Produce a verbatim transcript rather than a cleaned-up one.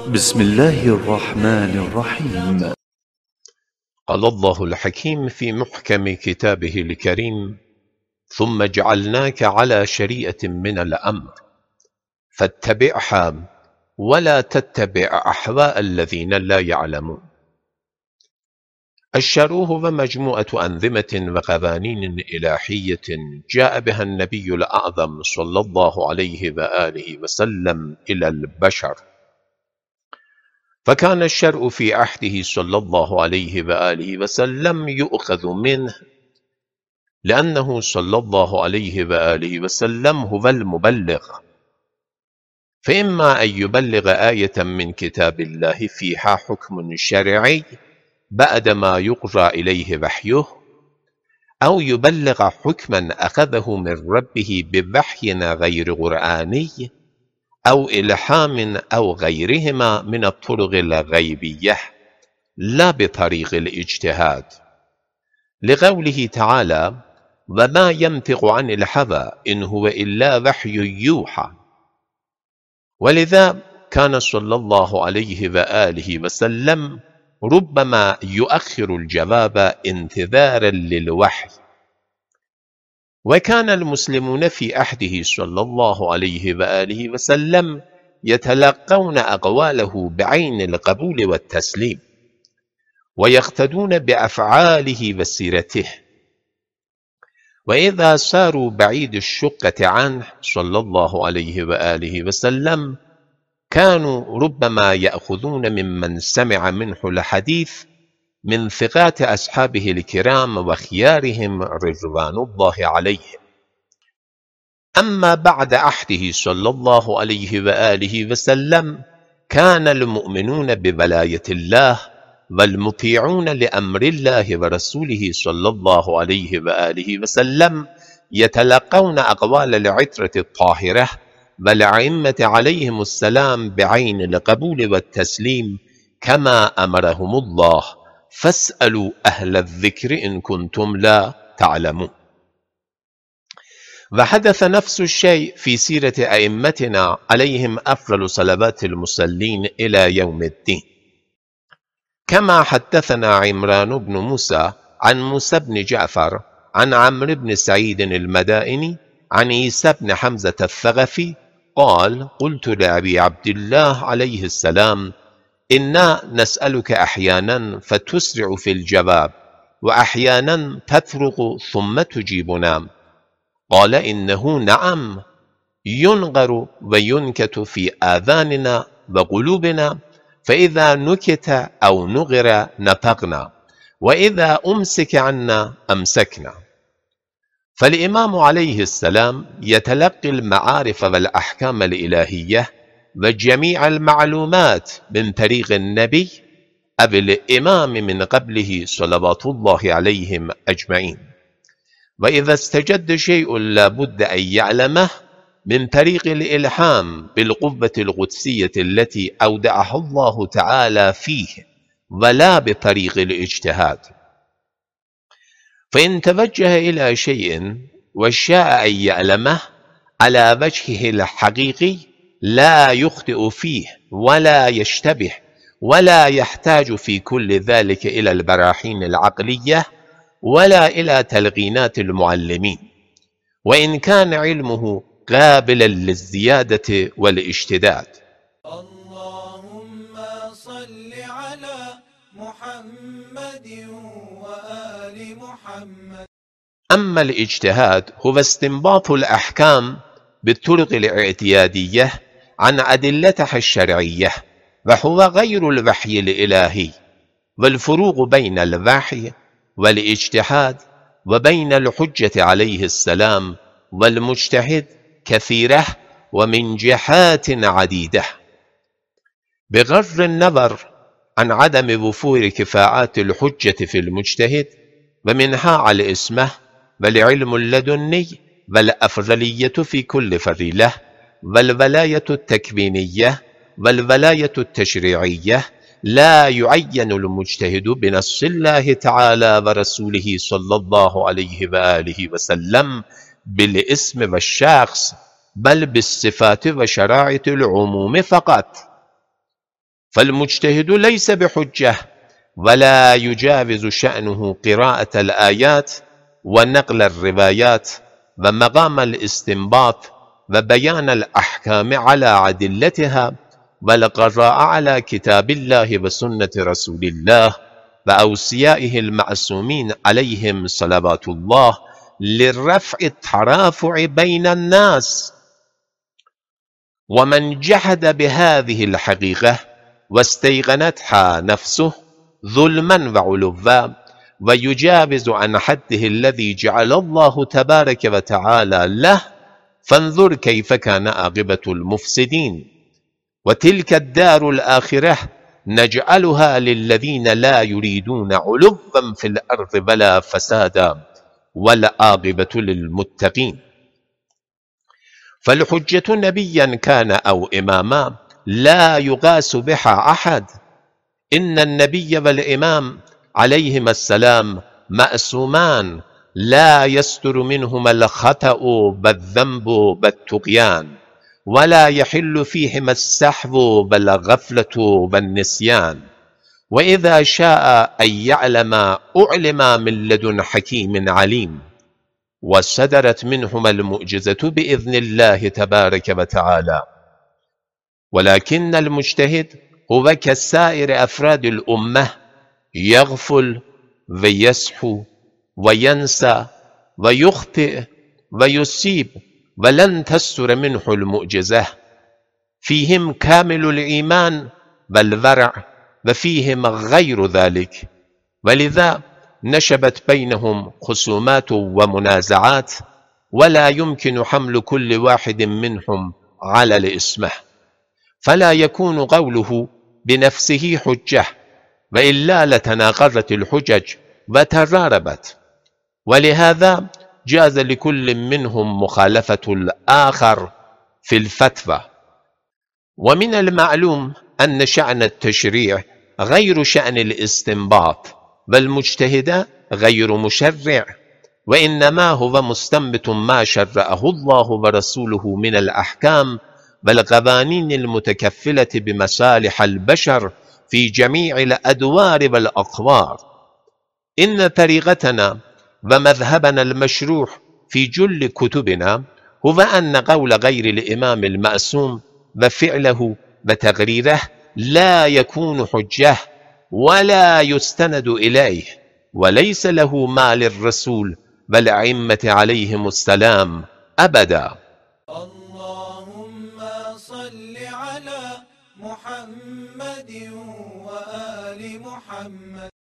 بسم الله الرحمن الرحيم. قال الله الحكيم في محكم كتابه الكريم: ثم جعلناك على شريعة من الأمر فاتبعها ولا تتبع أحواء الذين لا يعلمون. الشرع هو مجموعة أنظمة وقوانين إلهية جاء بها النبي الأعظم صلى الله عليه وآله وسلم إلى البشر، فكان الشرع في عهده صلى الله عليه وآله وسلم يؤخذ منه، لأنه صلى الله عليه وآله وسلم هو المبلغ، فإما أن يبلغ آية من كتاب الله فيها حكم شرعي بعدما يقرأ إليه وحيه، أو يبلغ حكما أخذه من ربه بوحي غير قرآني أو إلحام أو غيرهما من الطرق الغيبية لا بطريق الاجتهاد، لقوله تعالى: وما ينطق عن الهوى إن هو إلا وحي يوحى. ولذا كان صلى الله عليه وآله وسلم ربما يؤخر الجواب انتظارا للوحي، وكان المسلمون في عهده صلى الله عليه وآله وسلم يتلقون أقواله بعين القبول والتسليم، ويقتدون بأفعاله وسيرته، وإذا ساروا بعيد الشقة عنه صلى الله عليه وآله وسلم كانوا ربما يأخذون ممن سمع منه الحديث من ثقات أصحابه الكرام وخيارهم رضوان الله عليهم. أما بعد عهده صلى الله عليه وآله وسلم كان المؤمنون بولاية الله والمطيعون لأمر الله ورسوله صلى الله عليه وآله وسلم يتلقون أقوال العترة الطاهرة والأئمة عليهم السلام بعين القبول والتسليم كما أمرهم الله: فاسألوا أهل الذكر إن كنتم لا تعلمون. وحدث نفس الشيء في سيرة أئمتنا عليهم أفضل صلوات المصلين إلى يوم الدين، كما حدثنا عمران بن موسى عن موسى بن جعفر عن عمرو بن سعيد المدائني عن عيسى بن حمزة الثقفي قال: قلت لأبي عبد الله عليه السلام: إنا نسألك أحيانا فتسرع في الجواب، وأحيانا تطرق ثم تجيبنا. قال: إنه نعم، ينغر وينكت في آذاننا وقلوبنا، فإذا نكت أو نغر نطقنا، وإذا أمسك عنا أمسكنا. فالإمام عليه السلام يتلقي المعارف والأحكام الإلهية وجميع المعلومات من طريق النبي أو الإمام من قبله صلوات الله عليهم أجمعين، وإذا استجد شيء لا بد أن يعلمه من طريق الإلهام بالقوة القدسية التي أودعها الله تعالى فيه، ولا بطريق الاجتهاد. فإن توجه إلى شيء وشاء أن يعلمه على وجهه الحقيقي لا يخطئ فيه ولا يشتبه، ولا يحتاج في كل ذلك إلى البراهين العقلية ولا إلى تلقينات المعلمين، وإن كان علمه قابلا للزيادة والاشتداد. اللهم صل على محمد وآل محمد. أما الاجتهاد هو استنباط الأحكام بالطرق الاعتيادية عن أدلتها الشرعية، وهو غير الوحي الإلهي، والفروق بين الوحي والاجتهاد وبين الحجة عليه السلام والمجتهد كثيرة ومن جهات عديدة، بغض النظر عن عدم وفور كفاءات الحجة في المجتهد، ومنها على الإسمة والعلم اللدني والأفضلية في كل فضيلة، والولاية التكوينية والولاية التشريعية. لا يعين المجتهد بنص الله تعالى ورسوله صلى الله عليه وآله وسلم بالاسم والشخص، بل بالصفات وشرائط العموم فقط. فالمجتهد ليس بحجة، ولا يجاوز شأنه قراءة الآيات ونقل الروايات ومقام الاستنباط وبيان الأحكام على عدلتها، والقراءة على كتاب الله وسنة رسول الله وأوصيائه المعصومين عليهم صلوات الله لرفع الترافع بين الناس. ومن جحد بهذه الحقيقة واستيقنتها نفسه ظلما وعلوا ويجاوز عن حده الذي جعل الله تبارك وتعالى له، فانظر كيف كان عاقبة المفسدين. وتلك الدار الآخرة نجعلها للذين لا يريدون علوا في الأرض ولا فسادا والعاقبة للمتقين. فالحجة نبيا كان أو إماما لا يقاس بها أحد. إن النبي والإمام عليهما السلام معصومان لا يستر منهما الخطأ والذنب والطغيان، ولا يحل فيهما السحو والغفلة والنسيان. وإذا شاء أن يعلم أعلم من لدن حكيم عليم، وصدرت منهما المعجزة بإذن الله تبارك وتعالى. ولكن المجتهد هو كسائر أفراد الأمة، يغفل ويسحو وينسى ويخطئ ويصيب، ولن تستر منه المعجزة. فيهم كامل الإيمان والورع، وفيهم غير ذلك، ولذا نشبت بينهم خصومات ومنازعات، ولا يمكن حمل كل واحد منهم على الإسمة، فلا يكون قوله بنفسه حجة، وإلا لتناقضت الحجج وتراربت. ولهذا جاز لكل منهم مخالفة الآخر في الفتوى. ومن المعلوم أن شأن التشريع غير شأن الاستنباط، والمجتهد غير مشرع، وإنما هو مستنبط ما شرعه الله ورسوله من الأحكام والقوانين المتكفلة بمصالح البشر في جميع الأدوار والأقوار. إن طريقتنا ومذهبنا المشروع في جل كتبنا هو أن قول غير الإمام المعصوم وفعله وتقريره لا يكون حجة ولا يستند إليه، وليس له ما للرسول والأئمة عليهم السلام أبدا. اللهم صل على محمد وآل محمد.